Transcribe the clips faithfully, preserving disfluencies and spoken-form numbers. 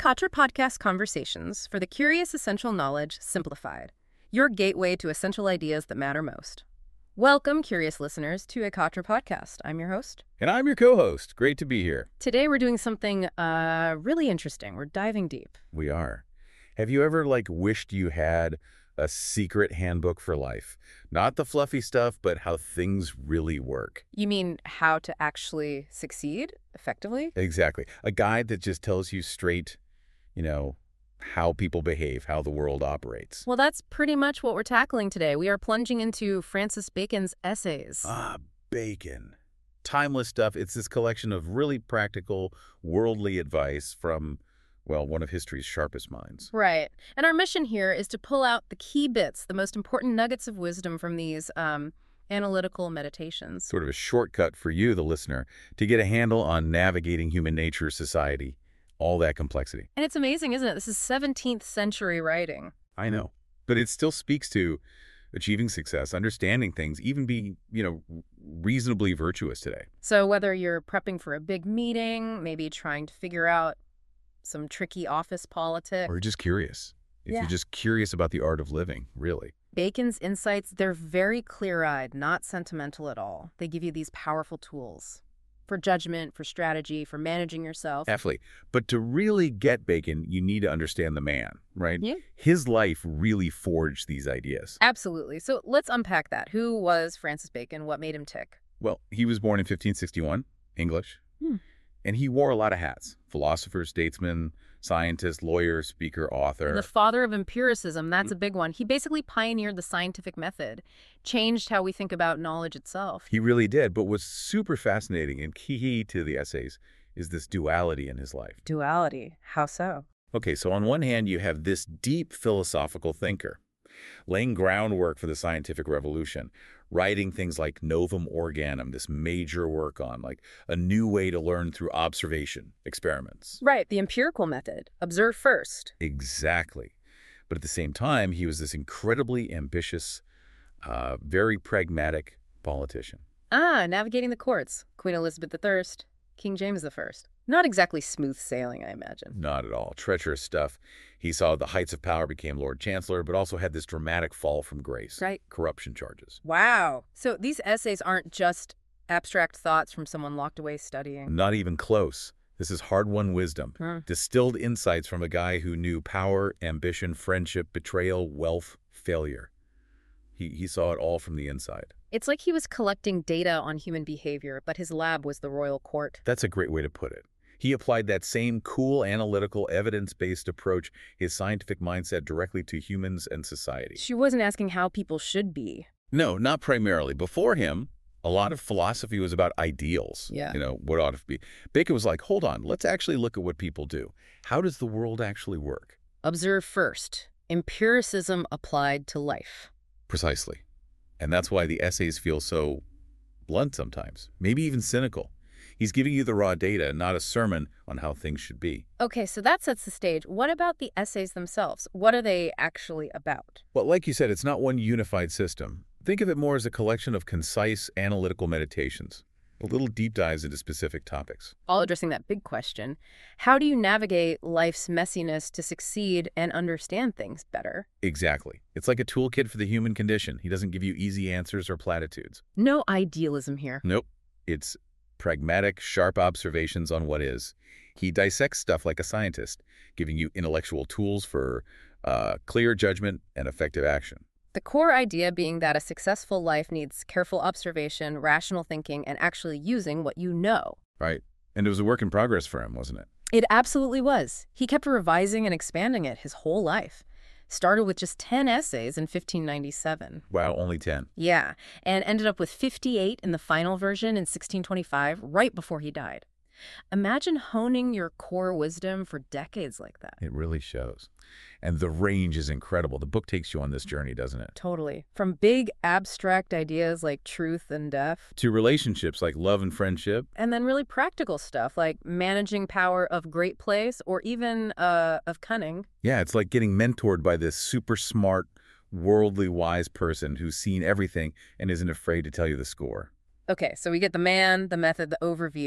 Ekatra Podcast Conversations for the Curious Essential Knowledge Simplified, your gateway to essential ideas that matter most. Welcome, curious listeners, to Ekatra Podcast. I'm your host. And I'm your co-host. Great to be here. Today we're doing something uh, really interesting. We're diving deep. We are. Have you ever, like, wished you had a secret handbook for life? Not the fluffy stuff, but how things really work. You mean how to actually succeed effectively? Exactly. A guide that just tells you straight, you know, how people behave, how the world operates. Well, that's pretty much what we're tackling today. We are plunging into Francis Bacon's essays. Ah, Bacon. Timeless stuff. It's this collection of really practical, worldly advice from, well, one of history's sharpest minds. Right. And our mission here is to pull out the key bits, the most important nuggets of wisdom from these um, analytical meditations. Sort of a shortcut for you, the listener, to get a handle on navigating human nature, society, all that complexity. And it's amazing, isn't it? This is seventeenth century writing. I know. But it still speaks to achieving success, understanding things, even being, you know, reasonably virtuous today. So whether you're prepping for a big meeting, maybe trying to figure out some tricky office politics. Or just curious. If Yeah. you're just curious about the art of living, really. Bacon's insights, they're very clear-eyed, not sentimental at all. They give you these powerful tools for judgment, for strategy, for managing yourself. Definitely. But to really get Bacon, you need to understand the man, right? Yeah. His life really forged these ideas. Absolutely. So let's unpack that. Who was Francis Bacon? What made him tick? Well, he was born in fifteen sixty-one, English. Hmm. And he wore a lot of hats. Philosopher, statesman, scientist, lawyer, speaker, author. The father of empiricism, that's a big one. He basically pioneered the scientific method, changed how we think about knowledge itself. He really did. But what's super fascinating and key to the essays is this duality in his life. Duality. How so? Okay, so on one hand, you have this deep philosophical thinker, laying groundwork for the scientific revolution, writing things like Novum Organum, this major work on, like, a new way to learn through observation, experiments. Right, the empirical method. Observe first. Exactly. But at the same time, he was this incredibly ambitious, uh, very pragmatic politician. Ah, navigating the courts. Queen Elizabeth the First, King James the First. Not exactly smooth sailing, I imagine. Not at all. Treacherous stuff. He saw the heights of power, became Lord Chancellor, but also had this dramatic fall from grace. Right. Corruption charges. Wow. So these essays aren't just abstract thoughts from someone locked away studying. Not even close. This is hard-won wisdom. Hmm. Distilled insights from a guy who knew power, ambition, friendship, betrayal, wealth, failure. He, he saw it all from the inside. It's like he was collecting data on human behavior, but his lab was the royal court. That's a great way to put it. He applied that same cool, analytical, evidence-based approach, his scientific mindset, directly to humans and society. She wasn't asking how people should be. No, not primarily. Before him, a lot of philosophy was about ideals. Yeah. You know, what ought to be. Bacon was like, hold on, let's actually look at what people do. How does the world actually work? Observe first. Empiricism applied to life. Precisely. And that's why the essays feel so blunt sometimes, maybe even cynical. He's giving you the raw data, not a sermon on how things should be. Okay, so that sets the stage. What about the essays themselves? What are they actually about? Well, like you said, it's not one unified system. Think of it more as a collection of concise, analytical meditations, a little deep dives into specific topics. All addressing that big question. How do you navigate life's messiness to succeed and understand things better? Exactly. It's like a toolkit for the human condition. He doesn't give you easy answers or platitudes. No idealism here. Nope. It's pragmatic, sharp observations on what is. He dissects stuff like a scientist, giving you intellectual tools for uh, clear judgment and effective action. The core idea being that a successful life needs careful observation, rational thinking, and actually using what you know. Right. And it was a work in progress for him, wasn't it? It absolutely was. He kept revising and expanding it his whole life. Started with just ten essays in fifteen ninety-seven. Wow, only ten. Yeah, and ended up with fifty-eight in the final version in sixteen twenty-five, right before he died. Imagine honing your core wisdom for decades like that. It really shows. And the range is incredible. The book takes you on this journey, doesn't it? Totally. From big abstract ideas like truth and death, To relationships like love and friendship. and then really practical stuff like managing power of great place or even uh, of cunning. Yeah, it's like getting mentored by this super smart, worldly wise person who's seen everything and isn't afraid to tell you the score. Okay, so we get the man, the method, the overview.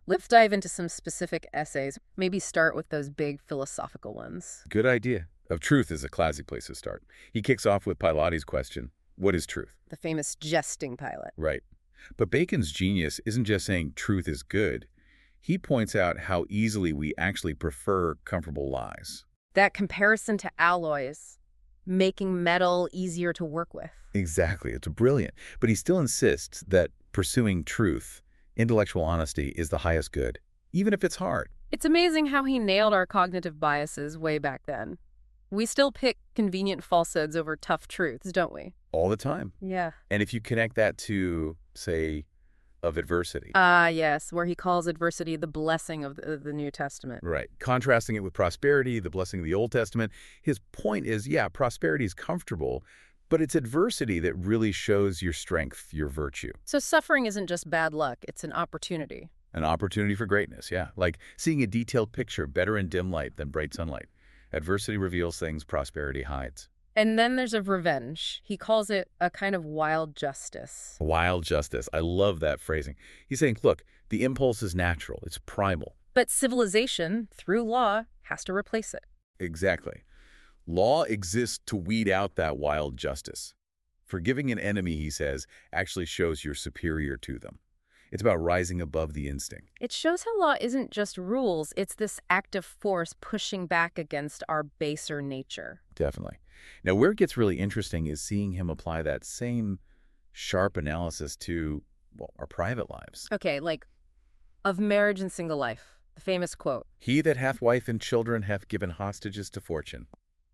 Let's dive into some specific essays. Maybe start with those big philosophical ones. Good idea. Of truth is a classic place to start. He kicks off with Pilates' question, what is truth? The famous jesting Pilate. Right. But Bacon's genius isn't just saying truth is good. He points out how easily we actually prefer comfortable lies. That comparison to alloys, making metal easier to work with. Exactly. It's brilliant. But he still insists that pursuing truth, intellectual honesty, is the highest good, even if it's hard. It's amazing how he nailed our cognitive biases way back then. We still pick convenient falsehoods over tough truths, don't we? All the time. Yeah. And if you connect that to, say, of adversity. Ah, yes, where he calls adversity the blessing of the, the New Testament. Right. Contrasting it with prosperity, the blessing of the Old Testament. His point is, yeah, prosperity is comfortable, but it's adversity that really shows your strength, your virtue. So suffering isn't just bad luck, it's an opportunity. An opportunity for greatness, yeah. Like seeing a detailed picture better in dim light than bright sunlight. Adversity reveals things prosperity hides. And then there's a revenge. He calls it a kind of wild justice. Wild justice. I love that phrasing. He's saying, look, the impulse is natural. It's primal. But civilization, through law, has to replace it. Exactly. Law exists to weed out that wild justice. Forgiving an enemy, he says, actually shows you're superior to them. It's about rising above the instinct. It shows how law isn't just rules, it's this active force pushing back against our baser nature. Definitely. Now, where it gets really interesting is seeing him apply that same sharp analysis to, well, our private lives. Okay, like, of marriage and single life, the famous quote. He that hath wife and children hath given hostages to fortune.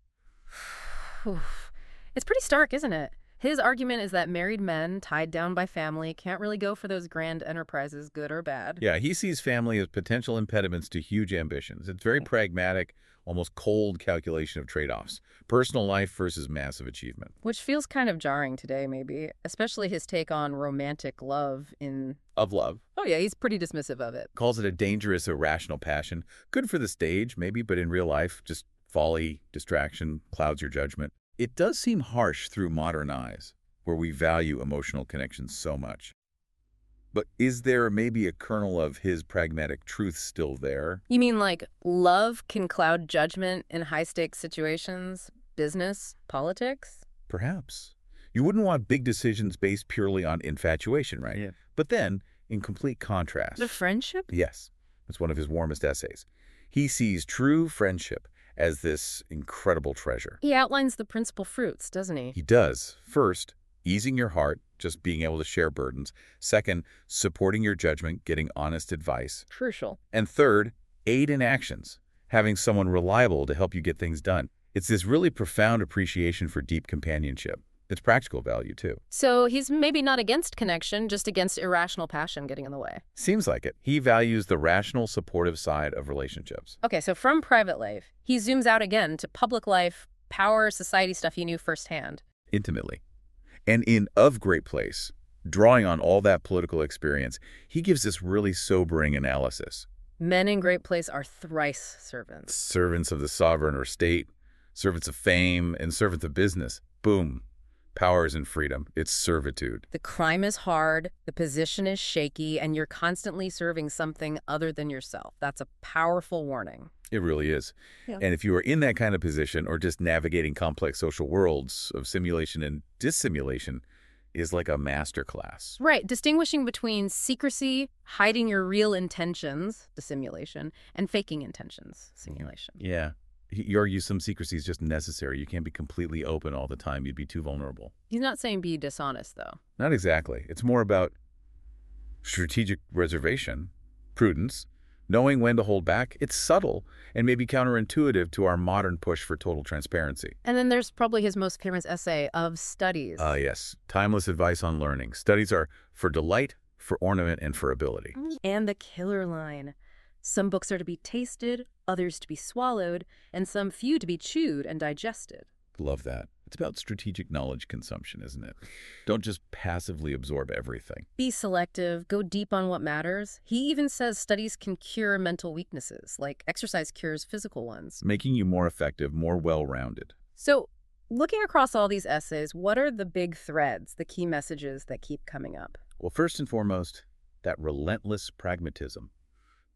It's pretty stark, isn't it? His argument is that married men, tied down by family, can't really go for those grand enterprises, good or bad. Yeah, he sees family as potential impediments to huge ambitions. It's very pragmatic, almost cold calculation of trade-offs. Personal life versus massive achievement. Which feels kind of jarring today, maybe, especially his take on romantic love in... Of love. Oh yeah, he's pretty dismissive of it. Calls it a dangerous, irrational passion. Good for the stage, maybe, but in real life, just folly, distraction, clouds your judgment. It does seem harsh through modern eyes, where we value emotional connections so much. But is there maybe a kernel of his pragmatic truth still there? You mean like love can cloud judgment in high-stakes situations, business, politics? Perhaps. You wouldn't want big decisions based purely on infatuation, right? Yeah. But then, in complete contrast... The friendship? Yes. It's one of his warmest essays. He sees true friendship as this incredible treasure. He outlines the principal fruits, doesn't he? He does. First, easing your heart, just being able to share burdens. Second, supporting your judgment, getting honest advice. Crucial. And third, aid in actions, having someone reliable to help you get things done. It's this really profound appreciation for deep companionship. It's practical value, too. So he's maybe not against connection, just against irrational passion getting in the way. Seems like it. He values the rational, supportive side of relationships. Okay, so from private life, he zooms out again to public life, power, society stuff he knew firsthand. Intimately. And in Of Great Place, drawing on all that political experience, he gives this really sobering analysis. Men in great place are thrice servants. Servants of the sovereign or state, servants of fame, and servants of business. Boom. Power isn't freedom, it's servitude. The crime is hard, the position is shaky, and you're constantly serving something other than yourself. That's a powerful warning. It really is. Yeah. And if you are in that kind of position or just navigating complex social worlds of simulation and dissimulation is like a masterclass. Right, distinguishing between secrecy, hiding your real intentions, dissimulation, and faking intentions, simulation. Yeah. He argues some secrecy is just necessary. You can't be completely open all the time. You'd be too vulnerable. He's not saying be dishonest, though. Not exactly. It's more about strategic reservation, prudence, knowing when to hold back. It's subtle and maybe counterintuitive to our modern push for total transparency. And then there's probably his most famous essay, Of Studies. Ah, uh, yes. Timeless advice on learning. Studies are for delight, for ornament, and for ability. And the killer line. Some books are to be tasted, others to be swallowed, and some few to be chewed and digested. Love that. It's about strategic knowledge consumption, isn't it? Don't just passively absorb everything. Be selective, go deep on what matters. He even says studies can cure mental weaknesses, like exercise cures physical ones. Making you more effective, more well-rounded. So, looking across all these essays, what are the big threads, the key messages that keep coming up? Well, first and foremost, that relentless pragmatism.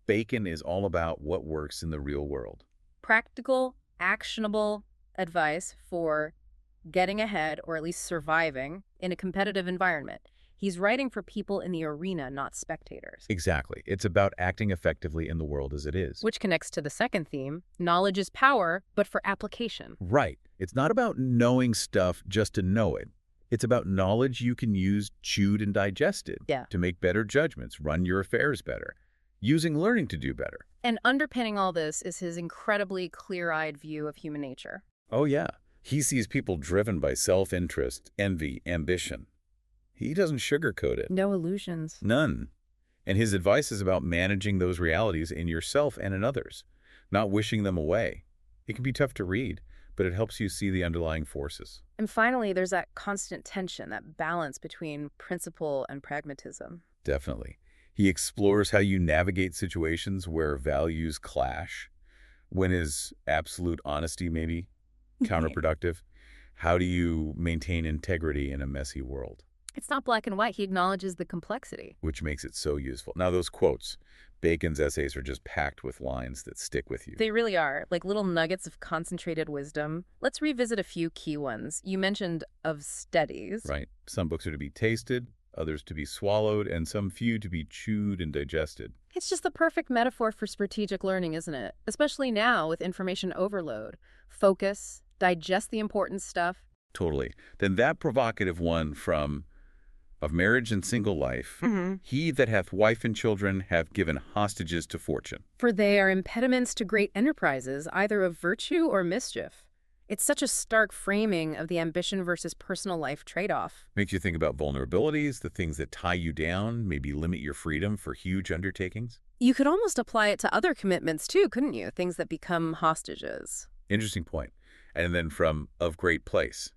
Bacon is all about what works in the real world. Practical, actionable advice for getting ahead or at least surviving in a competitive environment. He's writing for people in the arena, not spectators. Exactly. It's about acting effectively in the world as it is. Which connects to the second theme, knowledge is power, but for application. Right. It's not about knowing stuff just to know it. It's about knowledge you can use chewed and digested Yeah. to make better judgments, run your affairs better, using learning to do better. And underpinning all this is his incredibly clear-eyed view of human nature. Oh, yeah. He sees people driven by self-interest, envy, ambition. He doesn't sugarcoat it. No illusions. None. And his advice is about managing those realities in yourself and in others, not wishing them away. It can be tough to read, but it helps you see the underlying forces. And finally, there's that constant tension, that balance between principle and pragmatism. Definitely. He explores how you navigate situations where values clash. When is absolute honesty maybe counterproductive? How do you maintain integrity in a messy world? It's not black and white. He acknowledges the complexity. Which makes it so useful. Now, those quotes, Bacon's essays are just packed with lines that stick with you. They really are, like little nuggets of concentrated wisdom. Let's revisit a few key ones. You mentioned of studies. Right. Some books are to be tasted, others to be swallowed, and some few to be chewed and digested. It's just the perfect metaphor for strategic learning, isn't it? Especially now with information overload. Focus, digest the important stuff. Totally. Then that provocative one from Of Marriage and Single Life, Mm-hmm. He that hath wife and children have given hostages to fortune. For they are impediments to great enterprises, either of virtue or mischief. It's such a stark framing of the ambition versus personal life trade-off. Makes you think about vulnerabilities, the things that tie you down, maybe limit your freedom for huge undertakings. You could almost apply it to other commitments too, couldn't you? Things that become hostages. Interesting point. And then from Of Great Place.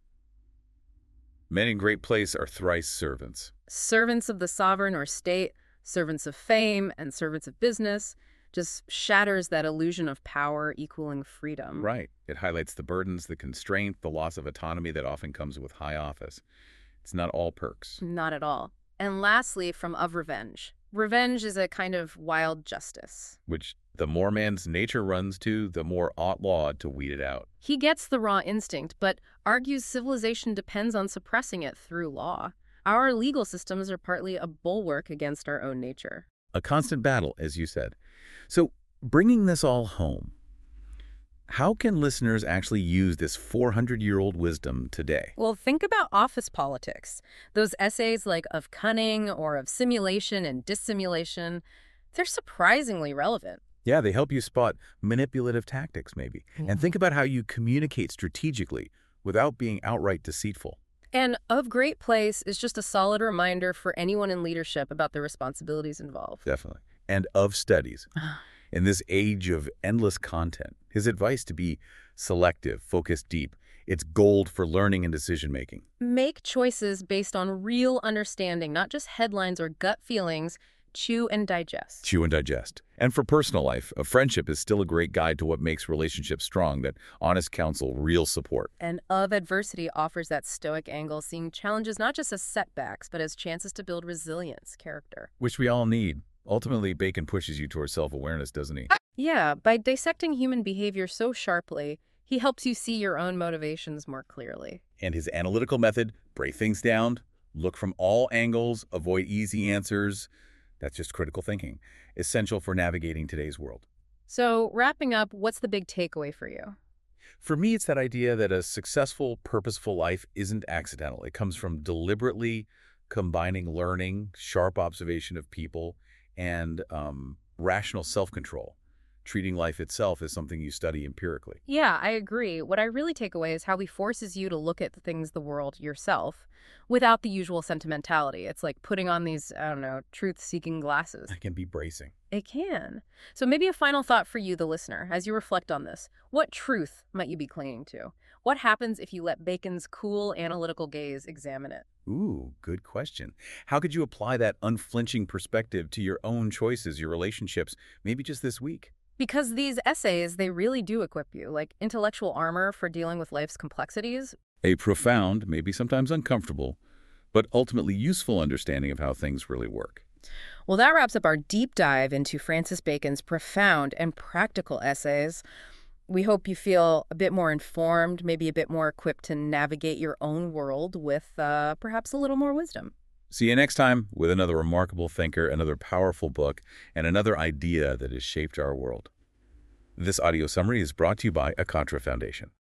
Men in great place are thrice servants. Servants of the sovereign or state, servants of fame, and servants of business just shatters that illusion of power equaling freedom. Right. It highlights the burdens, the constraint, the loss of autonomy that often comes with high office. It's not all perks. Not at all. And lastly, from Of Revenge. Revenge is a kind of wild justice. Which the more man's nature runs to, the more outlawed to weed it out. He gets the raw instinct, but argues civilization depends on suppressing it through law. Our legal systems are partly a bulwark against our own nature. A constant battle, as you said. So, bringing this all home, how can listeners actually use this four hundred year old wisdom today? Well, think about office politics. Those essays like Of Cunning or Of Simulation and Dissimulation, they're surprisingly relevant. Yeah, they help you spot manipulative tactics, maybe. And think about how you communicate strategically without being outright deceitful. And Of Great Place is just a solid reminder for anyone in leadership about the responsibilities involved. Definitely. And Of Studies. In this age of endless content, his advice to be selective, focus deep, it's gold for learning and decision-making. Make choices based on real understanding, not just headlines or gut feelings. Chew and digest. Chew and digest. And for personal life, a friendship is still a great guide to what makes relationships strong, that honest counsel, real support. And Of Adversity offers that stoic angle, seeing challenges not just as setbacks, but as chances to build resilience, character. Which we all need. Ultimately, Bacon pushes you towards self-awareness, doesn't he? Yeah, by dissecting human behavior so sharply, he helps you see your own motivations more clearly. And his analytical method, break things down, look from all angles, avoid easy answers. That's just critical thinking, essential for navigating today's world. So, wrapping up, what's the big takeaway for you? For me, it's that idea that a successful, purposeful life isn't accidental. It comes from deliberately combining learning, sharp observation of people, and um, rational self-control, treating life itself as something you study empirically. Yeah, I agree. What I really take away is how he forces you to look at the things, the world, yourself, without the usual sentimentality. It's like putting on these, I don't know, truth-seeking glasses. It can be bracing. It can. So maybe a final thought for you, the listener, as you reflect on this. What truth might you be clinging to? What happens if you let Bacon's cool, analytical gaze examine it? Ooh, good question. How could you apply that unflinching perspective to your own choices, your relationships, maybe just this week? Because these essays, they really do equip you, like intellectual armor for dealing with life's complexities. A profound, maybe sometimes uncomfortable, but ultimately useful understanding of how things really work. Well, that wraps up our deep dive into Francis Bacon's profound and practical essays. We hope you feel a bit more informed, maybe a bit more equipped to navigate your own world with uh, perhaps a little more wisdom. See you next time with another remarkable thinker, another powerful book, and another idea that has shaped our world. This audio summary is brought to you by Akatra Foundation.